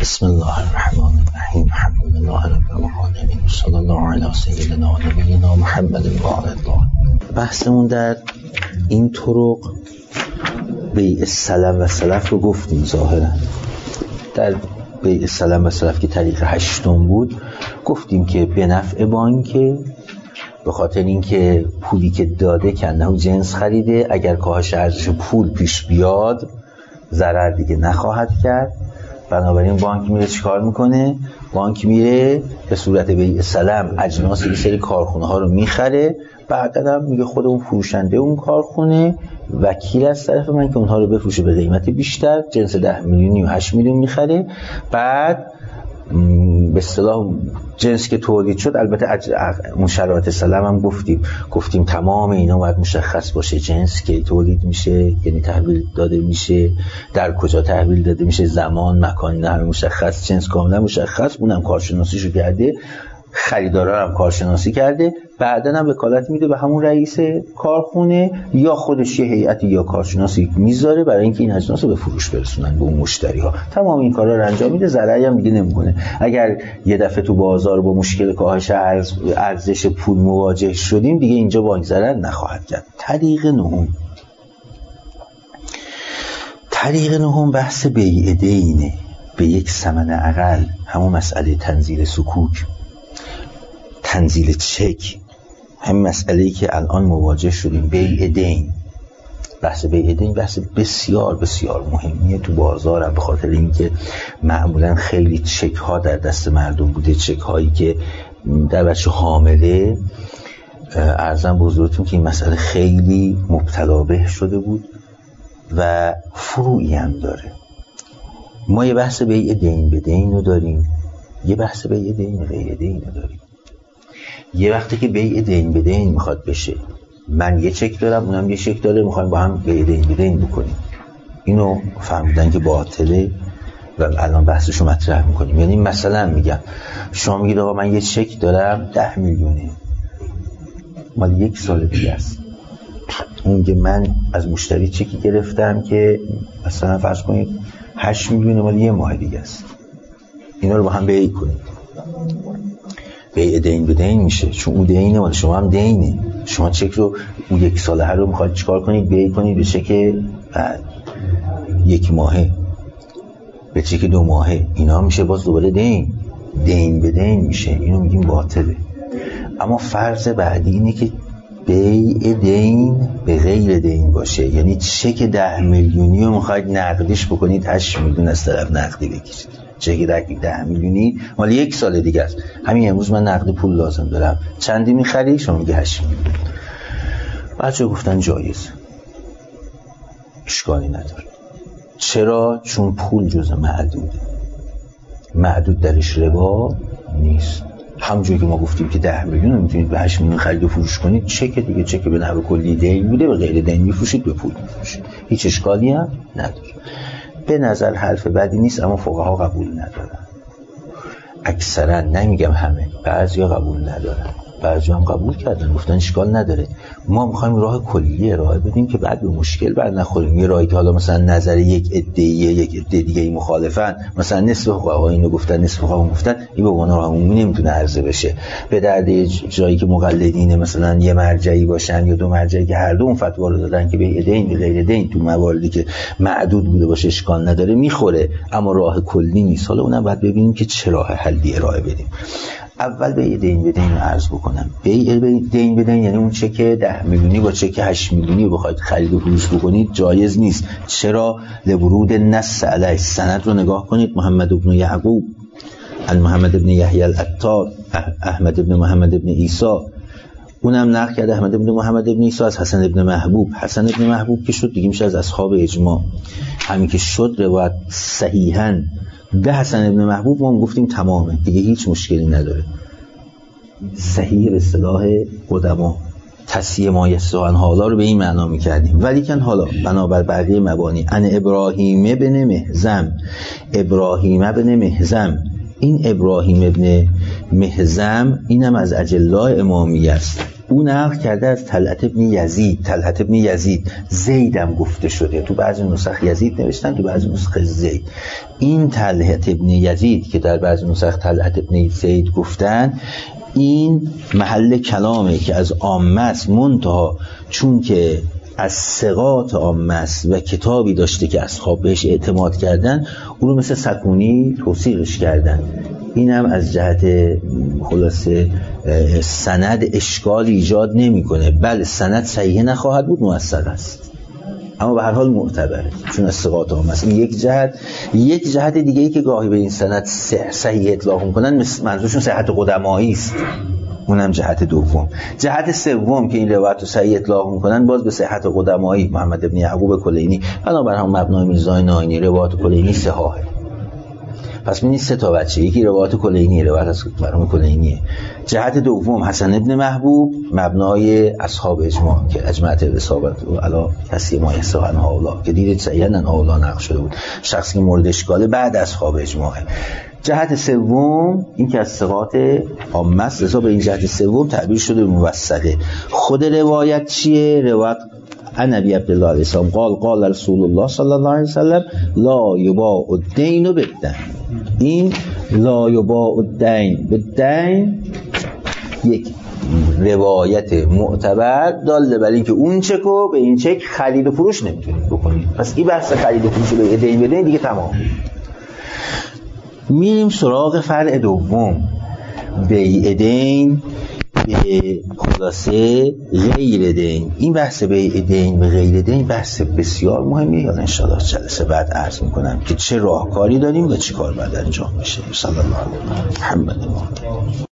بسم الله الرحمن الرحیم. الحمد لله رب العالمین و صلی الله علی سیدنا و نبینا محمد و آله الله. بحثمون در این طرق بیع سلم و سلف رو گفتیم. ظاهرا در بیع سلم و سلف که طریق هشتم بود گفتیم که به نفع بانک، به خاطر اینکه پولی که داده که انه جنس خریده، اگر کاهش ارزش پول پیش بیاد ضرر دیگه نخواهد کرد. بنابراین بانک میره چیکار میکنه؟ بانک میره به صورت بیع سلم اجناس یه سری کارخونه ها رو میخره، بعدا هم میگه خود اون فروشنده اون کارخونه وکیل از طرف من که اونها رو بفروشه به قیمت بیشتر، جنس 10 میلیونی و 8 میلیون میخره. بعد به اصطلاح جنس که تولید شد، البته اون شرایط سلم هم گفتیم تمام اینا باید مشخص باشه. جنس که تولید میشه، یعنی تحویل داده میشه، در کجا تحویل داده میشه، زمان، مکان، نه همه مشخص، جنس کاملا مشخص. اونم کارشناسیشو کرده، خریدارا هم کارشناسی کرده، بعداً هم وکالت میده به همون رئیس کارخونه یا خودش یه هیئتی یا کارشناسی میذاره برای اینکه این اجناس رو به فروش برسونن به اون مشتری‌ها. تمام این کارا رو انجام میده، ضرری هم دیگه نمیکنه. اگر یه دفعه تو بازار با مشکل کاهش ارزش پول مواجه شدیم، دیگه اینجا بانک ضرر نخواهد کرد. طریق نهم بحث بیع دینه به یک ثمن اقل، همون مسئله تنزیل سکوک، تنزیل چک، همین مسئله‌ای که الان مواجه شدیم. بیع دین، بحث بیع دین بحث بسیار بسیار مهمیه تو بازار، به خاطر اینکه معمولا خیلی چک ها در دست مردم بوده، چک هایی که در بچه حامله. عرضم به حضورتون که این مسئله خیلی مبتلا به شده بود و فروعی هم داره. ما یه بحث بیع دین به دین رو داریم، یه بحث بیع دین به غیر دین رو داریم. یه وقتی که بیع دین به دین میخواد بشه، من یه چک دارم، اونم یه چک داره، میخوایم با هم بیع دین به دین بکنیم، اینو فهمیدن که باطله و الان بحثشو مطرح میکنیم. یعنی مثلا میگم شما میگید آقا من یه چک دارم 10 میلیونه، مال 1 سال دیگه است. اون که من از مشتری چکی گرفتم که مثلا فرض کنید 8 میلیون، مال 1 ماه دیگه است. اینا رو با هم بیع کنید، بیع دین به دین میشه، چون اون دینه مال شما هم دینه. شما چک رو اون 1 ساله رو میخواید چیکار کنید؟ بیع کنید به چک بعد 1 ماهه، به چک 2 ماهه، اینا میشه باز دوباره دین به دین میشه. اینو میگیم باطله. اما فرض بعدی اینه که بیع دین به غیر دین باشه، یعنی چک 10 میلیونی رو میخواید نقدیش بکنید، 8 میلیون از طرف نقدی بگیرید. چک 10 میلیونی مال 1 سال دیگه است، همین امروز من نقد پول لازم دارم، چندی میخری؟ شما میگه 8 میلیون. بچه گفتن جایز، اشکالی نداره. چرا؟ چون پول جزء معدود درش ربا نیست. همونجوری که ما گفتیم که 10 میلیون رو میتونید به 8 میلیون خرید و فروش کنید، چک دیگه، چک به نحو کلی دین بوده، به غیر دین میفروشید، به پول میفروشید، هیچ اشکالی هم نداره. به نظر حرف بدی نیست، اما فقها قبول ندارن. اکثرا، نمیگم همه، بعضیا قبول ندارن، بعضیا هم قبول کردن، گفتن اشکال نداره. ما میخوایم راه کلی ارائه بدیم که بعد به مشکل بر نخوریم. یه راهی که حالا مثلا نظر یک عده دیگه مخالفن، مثلا نصف فقها اینو گفتن، نصف فقها اون گفتن، این به عنوان راه عمومی نمیتونه عرضه بشه. به درد جایی که مقلدین مثلا یه مرجعی باشن یا 2 مرجعی که هر دو اون فتوا رو دادن که بیع دین به غیر دین تو مواردی که معدود بوده باشه اشکال نداره، میخوره، اما راه کلی نیست. حالا اونم بعد ببینیم که چه راه حلی ارائه بدیم. اول بیع دین به دین رو عرض بکنم. بیع دین به دین یعنی اون چک 10 میلیونی با چک 8 میلیونی بخواید خرید و فروش بکنید، جایز نیست. چرا؟ لورود نص علیه. سند رو نگاه کنید. محمد ابن یعقوب عن محمد ابن یحیی العطار، احمد ابن محمد ابن عیسی، اونم نقل کرده احمد ابن محمد ابن عیسی از حسن ابن محبوب. حسن ابن محبوب که شد دیگه میشه از اصحاب اجماع، همین که شد روایت صحیحاً به حسن ابن محبوب ما گفتیم تمامه دیگه، هیچ مشکلی نداره. صحیح به اصطلاح قدما تصحیح ما یسوعن حالا رو به این معنا میکردیم. ولی کن حالا بنابر بقیه مبانی ان ابراهیم ابن مهزم، این ابراهیم ابن مهزم اینم از اجلاء امامی است. او نقل کرده از طلحت ابن یزید زیدم گفته شده، تو بعضی نسخ یزید نوشتن، تو بعضی نسخ زید. این طلحت ابن یزید که در بعضی نسخ طلحت ابن زید گفتن، این محل کلامه که از عامه است، منتها چون که از ثقات عامه است و کتابی داشته که اصحاب بهش اعتماد کردن، اون رو مثل سکونی توثیقش کردن. این هم از جهت خلاصه سند اشکال ایجاد نمیکنه، بله سند صحیح نخواهد بود، موثق است، اما به هر حال معتبره چون از ثقات عامه است. این یک جهت دیگه ای که گاهی به این سند صحیح اطلاق میکنن، منظورشون صحت قدمایی است، اونم جهت دوم. جهت سوم که این روایت رو صحیح اطلاق میکنن، باز به صحت قدمایی محمد ابن یعقوب کلینی، بنابر هم مبنای میرزای ناینی روایت کلینی صحاحه. پس ببینید سه تا بچه، یکی روایت کلینی، روایت از مرحوم کلینیه. جهت دوم حسن ابن محبوب، مبنای اصحاب اجماع که اجمعت الاصابت علی کسی ما یسعن هؤلاء که دیدید صحیحاً هؤلاء نقل شده بود، شخصی که مورد اشکال بعد اصحاب اجماعه. جهت سوم این که از ثقات عامه است، لذا به این جهت سوم تعبیر شده موثقه. خود روایت چیه؟ روایت عن ابی عبدالله علیه السلام قال رسول الله صلی الله علیه وسلم لا یباع الدین بالدین. این لا یباع الدین بالدین یک روایت معتبر داله بر این که اون چکو به این چک خرید و فروش نمیتونید بکنید. پس این بحث خرید و فروش به دین بدین دیگه تمام. میریم سراغ فرع دوم، بیع دین به خلاصه غیر دین. این بحث بیع دین به غیر دین بحث بسیار مهمیه، ان شاءالله جلسه بعد عرض میکنم که چه راهکاری داریم و چه کار باید انجام بشه. صلی الله علیه و محمد.